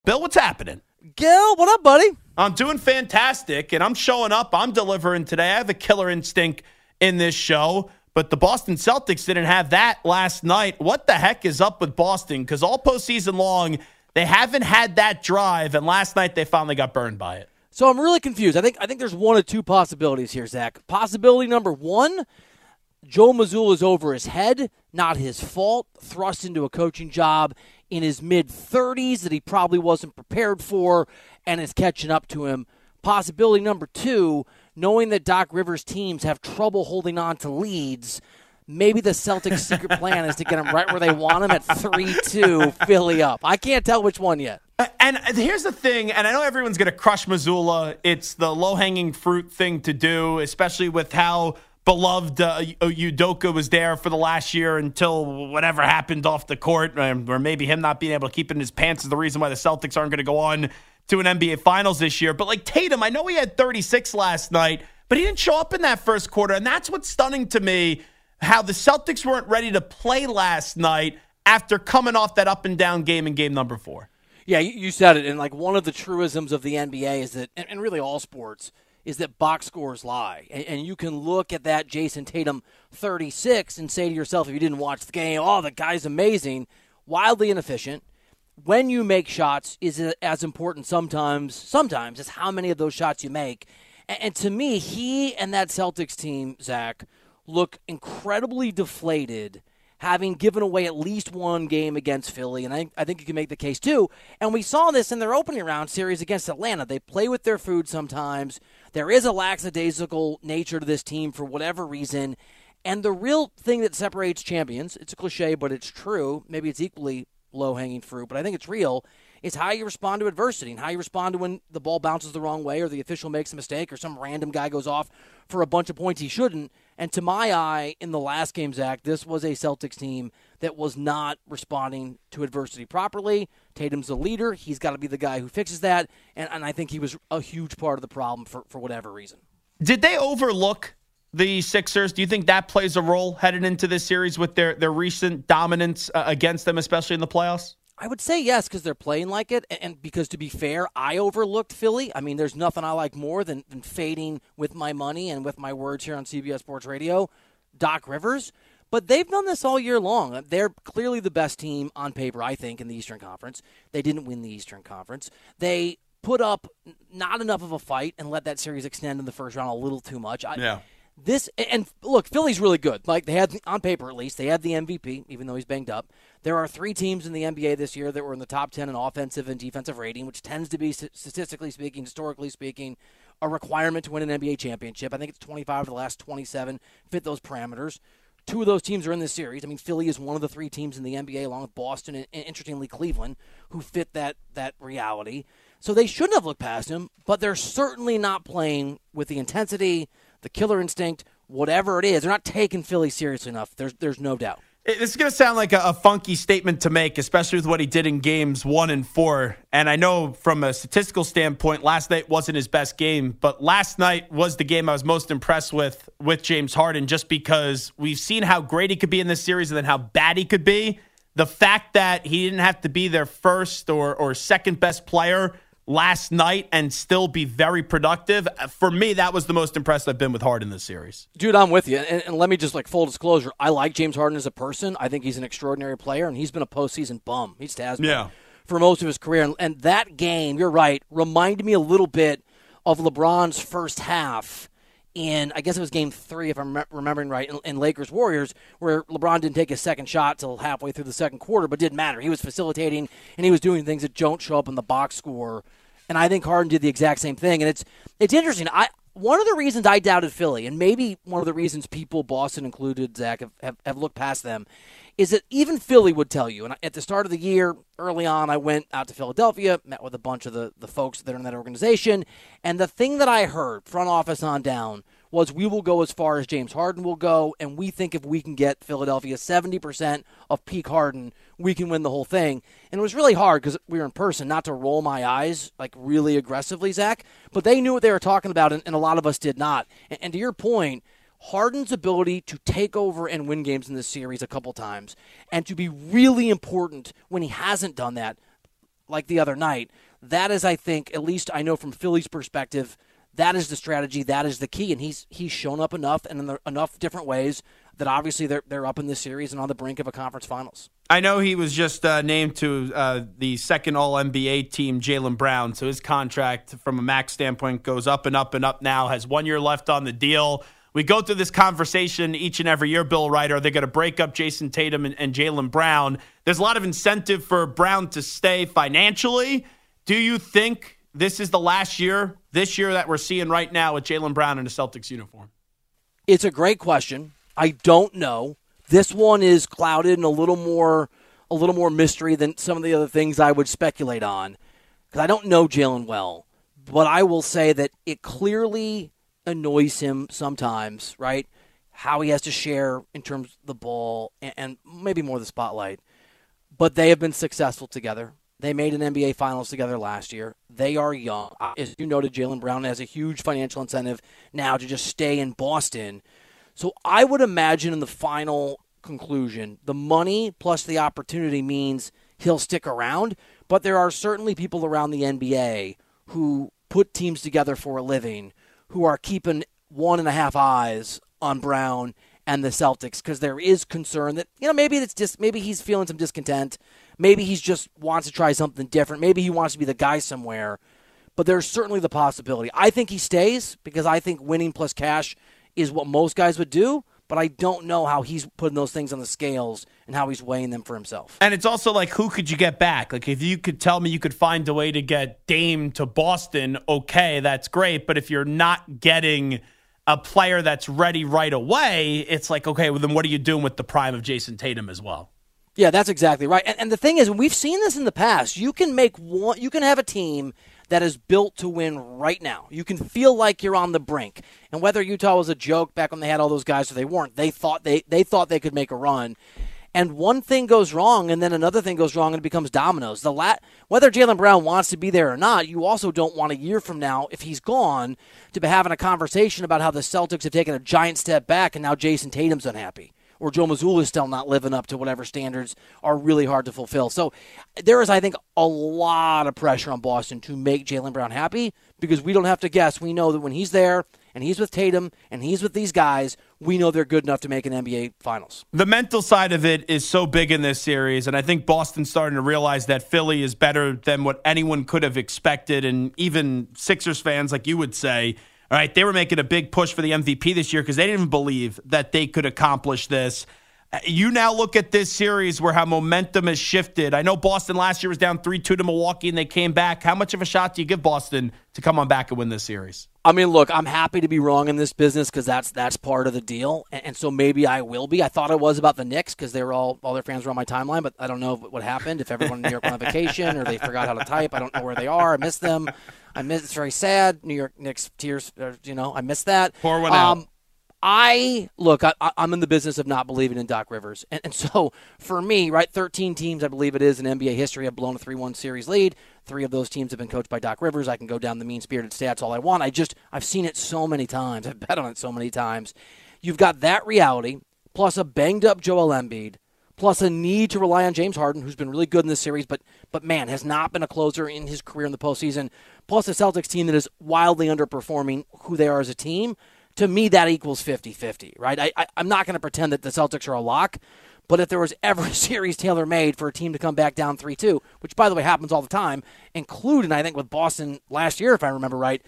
Bill, what's happening? Gil, what up, buddy? I'm doing fantastic, and I'm showing up. I'm delivering today. I have a killer instinct in this show, but the Boston Celtics didn't have that last night. What the heck is up with Boston? Because all postseason long, they haven't had that drive, and last night they finally got burned by it. So I'm really confused. I think there's one of two possibilities here, Zach. Possibility number one, Joe Mazzulla is over his head, not his fault, thrust into a coaching job in his mid-30s that he probably wasn't prepared for and is catching up to him. Possibility number two, knowing that Doc Rivers' teams have trouble holding on to leads, maybe the Celtics' secret plan is to get them right where they want them at 3-2, Philly up. I can't tell which one yet. And here's the thing, and I know everyone's going to crush Mazzulla. It's the low-hanging fruit thing to do, especially with how beloved Udoka was there for the last year until whatever happened off the court, or maybe him not being able to keep it in his pants is the reason why the Celtics aren't going to go on to an NBA Finals this year. But like Tatum, I know he had 36 last night, but he didn't show up in that first quarter, and that's what's stunning to me, how the Celtics weren't ready to play last night after coming off that up-and-down game in game number 4. Yeah, you said it, and like one of the truisms of the NBA is that, and really all sports, is that box scores lie. And you can look at that Jason Tatum 36 and say to yourself, if you didn't watch the game, oh, the guy's amazing, wildly inefficient. When you make shots is as important sometimes as how many of those shots you make. And to me, he and that Celtics team, Zach, look incredibly deflated, having given away at least one game against Philly, and I think you can make the case too. And we saw this in their opening round series against Atlanta. They play with their food sometimes. There is a lackadaisical nature to this team for whatever reason. And the real thing that separates champions, it's a cliche, but it's true, maybe it's equally low-hanging fruit, but I think it's real, is how you respond to adversity and how you respond to when the ball bounces the wrong way or the official makes a mistake or some random guy goes off for a bunch of points he shouldn't. And to my eye, in the last game, Zach, this was a Celtics team that was not responding to adversity properly. Tatum's the leader. He's got to be the guy who fixes that, and I think he was a huge part of the problem for whatever reason. Did they overlook the Sixers? Do you think that plays a role headed into this series with their recent dominance against them, especially in the playoffs? I would say yes, because they're playing like it, and because, to be fair, I overlooked Philly. I mean, there's nothing I like more than fading with my money and with my words here on CBS Sports Radio, Doc Rivers. But they've done this all year long. They're clearly the best team on paper, I think, in the Eastern Conference. They didn't win the Eastern Conference. They put up not enough of a fight and let that series extend in the first round a little too much. Yeah. Look, Philly's really good. Like, they had, on paper at least, they had the MVP, even though he's banged up. There are 3 teams in the NBA this year that were in the top 10 in offensive and defensive rating, which tends to be, statistically speaking, historically speaking, a requirement to win an NBA championship. I think it's 25 of the last 27 fit those parameters. 2 of those teams are in this series. I mean, Philly is one of the 3 teams in the NBA, along with Boston and interestingly, Cleveland, who fit that reality. So they shouldn't have looked past him, but they're certainly not playing with the intensity, the killer instinct, whatever it is. They're not taking Philly seriously enough. There's no doubt. This is going to sound like a funky statement to make, especially with what he did in games 1 and 4. And I know from a statistical standpoint, last night wasn't his best game, but last night was the game I was most impressed with James Harden, just because we've seen how great he could be in this series and then how bad he could be. The fact that he didn't have to be their first or second best player last night and still be very productive, for me, that was the most impressed I've been with Harden this series. Dude, I'm with you. And let me just, full disclosure, I like James Harden as a person. I think he's an extraordinary player, and he's been a postseason bum. He just has been for most of his career. And that game, you're right, reminded me a little bit of LeBron's first half in, I guess it was game 3, if I'm remembering right, in Lakers-Warriors, where LeBron didn't take his second shot till halfway through the second quarter, but it didn't matter. He was facilitating, and he was doing things that don't show up in the box score. And I think Harden did the exact same thing. And it's interesting. One of the reasons I doubted Philly, and maybe one of the reasons people, Boston included, Zach, have looked past them, is that even Philly would tell you. And at the start of the year, early on, I went out to Philadelphia, met with a bunch of the folks that are in that organization. And the thing that I heard, front office on down, was we will go as far as James Harden will go, and we think if we can get Philadelphia 70% of peak Harden, we can win the whole thing. And it was really hard because we were in person not to roll my eyes really aggressively, Zach, but they knew what they were talking about, and a lot of us did not. And to your point, Harden's ability to take over and win games in this series a couple times and to be really important when he hasn't done that, like the other night, that is, I think, at least I know from Philly's perspective, that is the strategy, that is the key, and he's shown up enough and in enough different ways that obviously they're up in this series and on the brink of a conference finals. I know he was just named to the second All-NBA team, Jaylen Brown, so his contract from a max standpoint goes up and up and up now, has 1 year left on the deal. We go through this conversation each and every year, Bill Wright. Are they going to break up Jason Tatum and Jaylen Brown? There's a lot of incentive for Brown to stay financially. Do you think this is the last year, this year that we're seeing right now with Jaylen Brown in a Celtics uniform? It's a great question. I don't know. This one is clouded and a little more mystery than some of the other things I would speculate on, because I don't know Jaylen well. But I will say that it clearly annoys him sometimes, right? How he has to share in terms of the ball and maybe more the spotlight. But they have been successful together. They made an NBA Finals together last year. They are young. As you noted, Jaylen Brown has a huge financial incentive now to just stay in Boston. So I would imagine in the final conclusion, the money plus the opportunity means he'll stick around. But there are certainly people around the NBA who put teams together for a living who are keeping 1.5 eyes on Brown and the Celtics, because there is concern that, maybe he's feeling some discontent. Maybe he just wants to try something different. Maybe he wants to be the guy somewhere. But there's certainly the possibility. I think he stays because I think winning plus cash is what most guys would do. But I don't know how he's putting those things on the scales and how he's weighing them for himself. And it's also like, who could you get back? Like, if you could tell me you could find a way to get Dame to Boston, okay, that's great. But if you're not getting a player that's ready right away, it's like, okay, well, then what are you doing with the prime of Jason Tatum as well? Yeah, that's exactly right. And the thing is, we've seen this in the past. You can have a team that is built to win right now. You can feel like you're on the brink. And whether Utah was a joke back when they had all those guys or they weren't, they thought they could make a run. And one thing goes wrong, and then another thing goes wrong, and it becomes dominoes. Whether Jaylen Brown wants to be there or not, you also don't want a year from now, if he's gone, to be having a conversation about how the Celtics have taken a giant step back and now Jason Tatum's unhappy, or Joe Mazzulla is still not living up to whatever standards are really hard to fulfill. So there is, I think, a lot of pressure on Boston to make Jaylen Brown happy, because we don't have to guess. We know that when he's there and he's with Tatum and he's with these guys, we know they're good enough to make an NBA Finals. The mental side of it is so big in this series, and I think Boston's starting to realize that Philly is better than what anyone could have expected, and even Sixers fans, like you would say, all right, they were making a big push for the MVP this year because they didn't even believe that they could accomplish this. You now look at this series where how momentum has shifted. I know Boston last year was down 3-2 to Milwaukee, and they came back. How much of a shot do you give Boston to come on back and win this series? I mean, look, I'm happy to be wrong in this business because that's part of the deal, and so maybe I will be. I thought I was about the Knicks because they were all their fans were on my timeline, but I don't know what happened. If everyone in New York went on vacation or they forgot how to type, I don't know where they are. I miss them. It's very sad. New York Knicks tears. I miss that. Pour one out. I'm in the business of not believing in Doc Rivers. And so for me, right, 13 teams, I believe it is, in NBA history have blown a 3-1 series lead. 3 of those teams have been coached by Doc Rivers. I can go down the mean-spirited stats all I want. I've seen it so many times. I've bet on it so many times. You've got that reality, plus a banged-up Joel Embiid, plus a need to rely on James Harden, who's been really good in this series, but man, has not been a closer in his career in the postseason, plus a Celtics team that is wildly underperforming who they are as a team. To me, that equals 50-50, right? I'm not going to pretend that the Celtics are a lock, but if there was ever a series tailor-made for a team to come back down 3-2, which, by the way, happens all the time, including, I think, with Boston last year, if I remember right,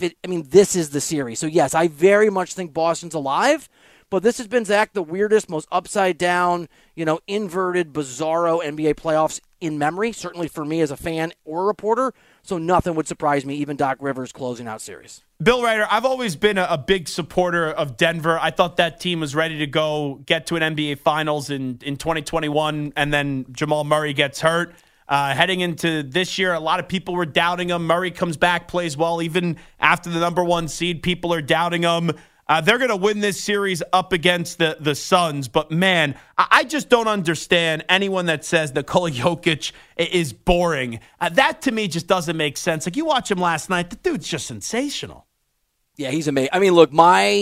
this is the series. So, yes, I very much think Boston's alive, but this has been, Zach, the weirdest, most upside-down, inverted, bizarro NBA playoffs in memory, certainly for me as a fan or a reporter, so nothing would surprise me, even Doc Rivers closing out series. Bill Ryder, I've always been a big supporter of Denver. I thought that team was ready to go get to an NBA Finals in 2021, and then Jamal Murray gets hurt. Heading into this year, a lot of people were doubting him. Murray comes back, plays well. Even after the number 1 seed, people are doubting him. They're going to win this series up against the Suns. But, man, I just don't understand anyone that says Nikola Jokic is boring. That, to me, just doesn't make sense. Like, you watch him last night, the dude's just sensational. Yeah, he's amazing. I mean, look, my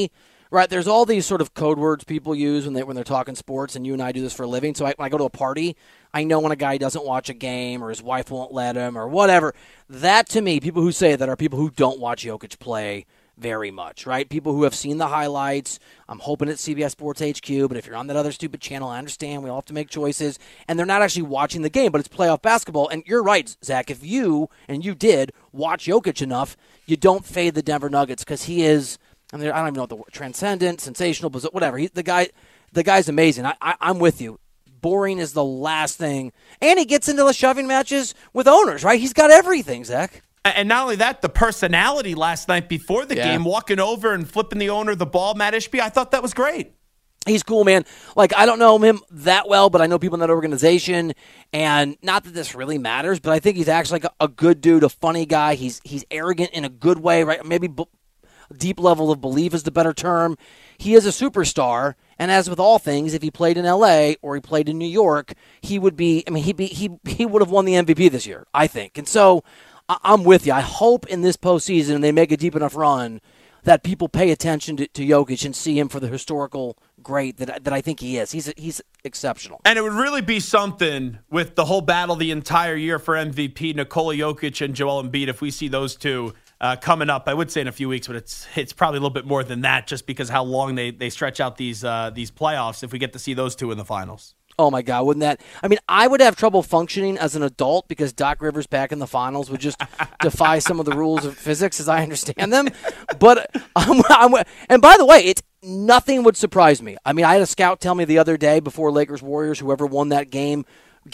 Right, there's all these sort of code words people use when they're talking sports, and you and I do this for a living. So when I go to a party, I know when a guy doesn't watch a game or his wife won't let him or whatever. That, to me, people who say that are people who don't watch Jokic play very much, right? People who have seen the highlights. I'm hoping it's CBS Sports HQ, but if you're on that other stupid channel, I understand. We all have to make choices. And they're not actually watching the game, but it's playoff basketball. And you're right, Zach. If you, and you did, watch Jokic enough, you don't fade the Denver Nuggets because he is, I don't even know what the word, transcendent, sensational, whatever. The guy's amazing. I'm with you. Boring is the last thing. And he gets into the shoving matches with owners, right? He's got everything, Zach. And not only that, the personality last night before the game, walking over and flipping the owner the ball, Matt Ishbia, I thought that was great. He's cool, man. Like, I don't know him that well, but I know people in that organization. And not that this really matters, but I think he's actually like a good dude, a funny guy. He's arrogant in a good way, right? Maybe deep level of belief is the better term. He is a superstar, and as with all things, if he played in L.A. or he played in New York, he would be. I mean, he would have won the MVP this year, I think. And so I'm with you. I hope in this postseason and they make a deep enough run that people pay attention to Jokic and see him for the historical great that I think he is. He's exceptional. And it would really be something with the whole battle the entire year for MVP, Nikola Jokic and Joel Embiid, if we see those two coming up. I would say in a few weeks, but it's probably a little bit more than that just because how long they stretch out these playoffs if we get to see those two in the finals. Oh, my God, wouldn't that? I mean, I would have trouble functioning as an adult because Doc Rivers back in the finals would just defy some of the rules of physics as I understand them. But, and by the way, nothing would surprise me. I mean, I had a scout tell me the other day before Lakers-Warriors, whoever won that game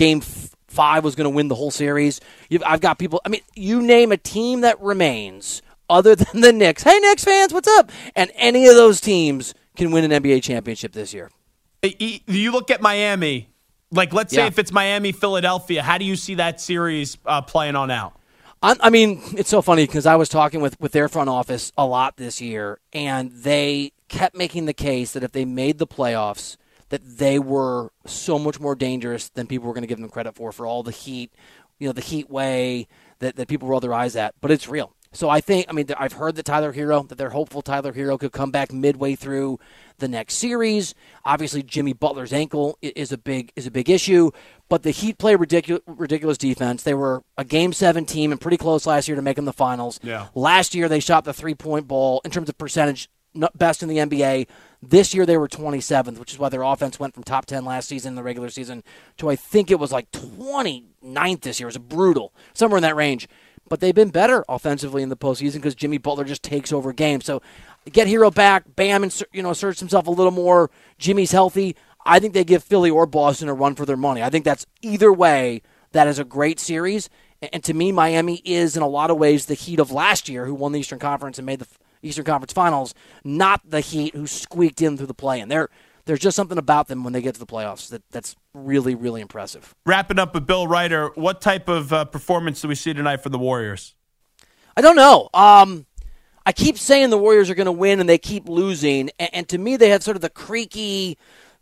5 was going to win the whole series. I've got people, I mean, you name a team that remains other than the Knicks. Hey, Knicks fans, what's up? And any of those teams can win an NBA championship this year. You look at Miami, like let's say if it's Miami, Philadelphia, how do you see that series playing on out? I mean, it's so funny because I was talking with their front office a lot this year, and they kept making the case that if they made the playoffs, that they were so much more dangerous than people were going to give them credit for all the heat, the heat way that people roll their eyes at. But it's real. So I've heard that they're hopeful Tyler Hero could come back midway through the next series. Obviously, Jimmy Butler's ankle is a big issue, but the Heat play ridiculous defense. They were a Game 7 team and pretty close last year to make them the finals. Yeah. Last year, they shot the three-point ball in terms of percentage best in the NBA. This year, they were 27th, which is why their offense went from top 10 last season in the regular season to I think it was like 29th this year. It was brutal, somewhere in that range. But they've been better offensively in the postseason because Jimmy Butler just takes over games. So get Hero back, Bam, asserts himself a little more. Jimmy's healthy. I think they give Philly or Boston a run for their money. I think that's either way. That is a great series. And to me, Miami is in a lot of ways the Heat of last year, who won the Eastern Conference and made the Eastern Conference Finals, not the Heat who squeaked in through the play-in. There's just something about them when they get to the playoffs that's really, really impressive. Wrapping up with Bill Reiter, what type of performance do we see tonight from the Warriors? I don't know. I keep saying the Warriors are going to win, and they keep losing. And to me, they have sort of the creaky,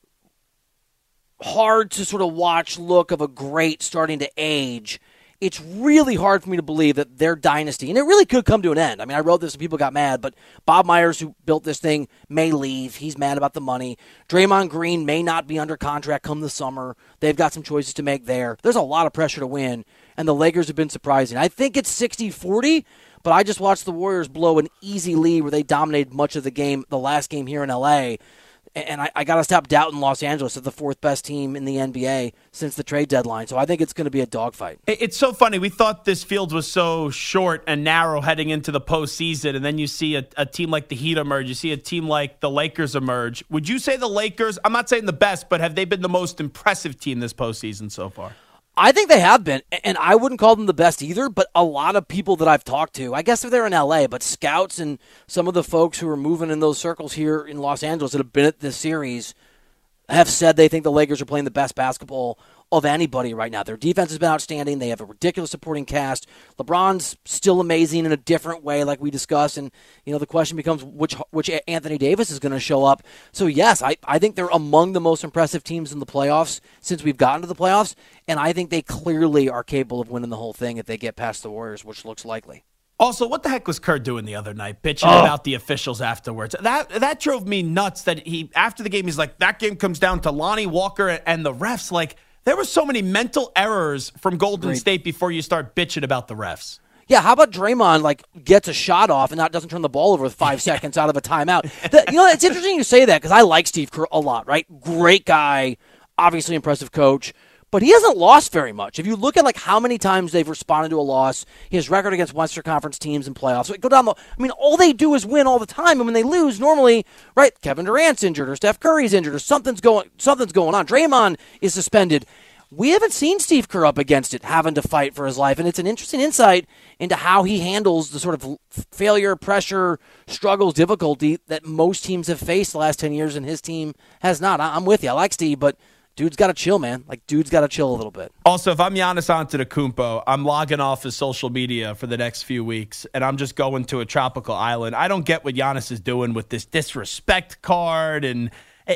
hard to sort of watch look of a great starting to age. It's really hard for me to believe that their dynasty, and it really could come to an end. I mean, I wrote this and people got mad, but Bob Myers, who built this thing, may leave. He's mad about the money. Draymond Green may not be under contract come the summer. They've got some choices to make there. There's a lot of pressure to win, and the Lakers have been surprising. I think it's 60-40, but I just watched the Warriors blow an easy lead where they dominated much of the game, the last game here in L.A., and I got to stop doubting Los Angeles as the fourth best team in the NBA since the trade deadline. So I think it's going to be a dogfight. It's so funny. We thought this field was so short and narrow heading into the postseason, and then you see a team like the Heat emerge. You see a team like the Lakers emerge. Would you say the Lakers, I'm not saying the best, but have they been the most impressive team this postseason so far? I think they have been, and I wouldn't call them the best either, but a lot of people that I've talked to, I guess if they're in L.A., but scouts and some of the folks who are moving in those circles here in Los Angeles that have been at this series have said they think the Lakers are playing the best basketball of anybody right now. Their defense has been outstanding. They have a ridiculous supporting cast. LeBron's still amazing in a different way, like we discussed. And, the question becomes which Anthony Davis is going to show up. So, yes, I think they're among the most impressive teams in the playoffs since we've gotten to the playoffs. And I think they clearly are capable of winning the whole thing if they get past the Warriors, which looks likely. Also, what the heck was Kerr doing the other night, bitching about the officials afterwards? That drove me nuts that after the game, he's like, that game comes down to Lonnie Walker and the refs. Like, there were so many mental errors from Golden State before you start bitching about the refs. Yeah, how about Draymond, gets a shot off and doesn't turn the ball over with 5 seconds out of a timeout? It's interesting you say that because I like Steve Kerr a lot, right? Great guy, obviously impressive coach. But he hasn't lost very much. If you look at how many times they've responded to a loss, his record against Western Conference teams in playoffs, go down all they do is win all the time. And when they lose, normally, right, Kevin Durant's injured or Steph Curry's injured or something's going on. Draymond is suspended. We haven't seen Steve Kerr up against it, having to fight for his life. And it's an interesting insight into how he handles the sort of failure, pressure, struggles, difficulty that most teams have faced the last 10 years, and his team has not. I'm with you. I like Steve, but dude's got to chill, man. Dude's got to chill a little bit. Also, if I'm Giannis Antetokounmpo, I'm logging off his social media for the next few weeks, and I'm just going to a tropical island. I don't get what Giannis is doing with this disrespect card, and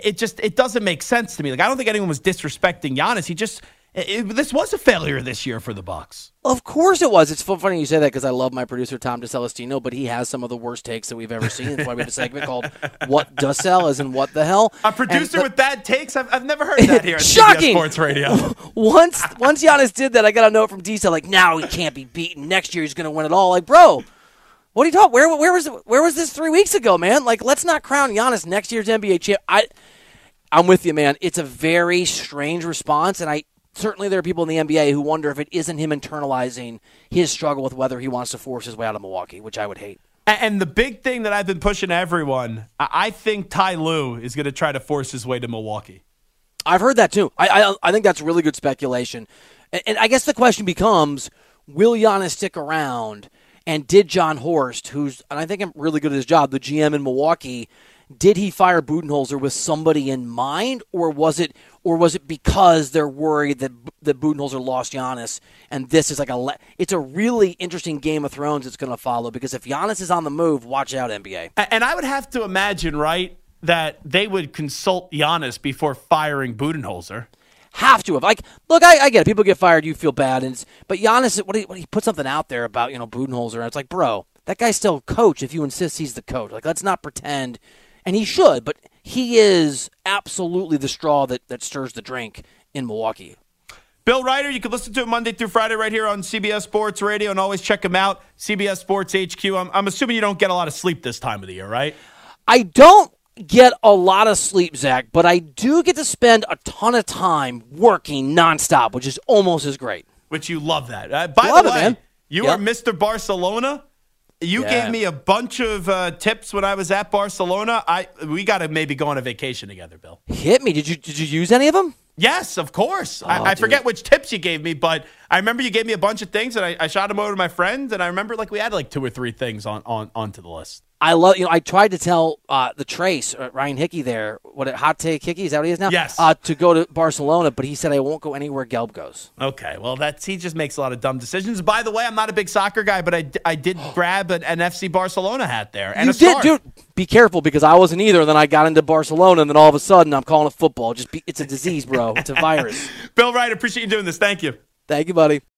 it doesn't make sense to me. I don't think anyone was disrespecting Giannis. This was a failure this year for the Bucks. Of course it was. It's funny you say that because I love my producer, Tom DeCelestino, but he has some of the worst takes that we've ever seen. That's why we have a segment called What Does Sell, as in what the hell. A producer with bad takes? I've never heard that here at Shocking! CBS Sports Radio. Once Giannis did that, I got a note from D-Cell, now he can't be beaten. Next year he's going to win it all. Bro, what are you talking? Where was this 3 weeks ago, man? Let's not crown Giannis next year's NBA champ. I'm with you, man. It's a very strange response, and certainly there are people in the NBA who wonder if it isn't him internalizing his struggle with whether he wants to force his way out of Milwaukee, which I would hate. And the big thing that I've been pushing to everyone, I think Ty Lue is going to try to force his way to Milwaukee. I've heard that too. I think that's really good speculation. And I guess the question becomes, will Giannis stick around? And did John Horst, and I think I'm really good at his job, the GM in Milwaukee, did he fire Budenholzer with somebody in mind, or was it because they're worried that Budenholzer lost Giannis, and this is it's a really interesting Game of Thrones it's going to follow, because if Giannis is on the move, watch out, NBA. And I would have to imagine, right, that they would consult Giannis before firing Budenholzer. Have to have. Look, I get it. People get fired, you feel bad, but Giannis, what he put something out there about Budenholzer, and it's bro, that guy's still a coach if you insist he's the coach. Let's not pretend. And he should, but he is absolutely the straw that stirs the drink in Milwaukee. Bill Ryder, you can listen to him Monday through Friday right here on CBS Sports Radio, and always check him out, CBS Sports HQ. I'm assuming you don't get a lot of sleep this time of the year, right? I don't get a lot of sleep, Zach, but I do get to spend a ton of time working nonstop, which is almost as great. Which you love that. By the way, man. You are Mr. Barcelona. You gave me a bunch of tips when I was at Barcelona. We got to maybe go on a vacation together, Bill. Hit me. Did you use any of them? Yes, of course. I forget which tips you gave me, but I remember you gave me a bunch of things, and I shot them over to my friends, and I remember we had 2 or 3 things onto the list. I love, I tried to tell the Trace, Ryan Hickey there, Hot Take Hickey, is that what he is now? Yes. To go to Barcelona, but he said I won't go anywhere Gelb goes. Okay, well, he just makes a lot of dumb decisions. By the way, I'm not a big soccer guy, but I did grab an FC Barcelona hat there. And you did, dude. Be careful, because I wasn't either. Then I got into Barcelona, and then all of a sudden I'm calling it football. It's a disease, bro. It's a virus. Bill Wright, appreciate you doing this. Thank you. Thank you, buddy.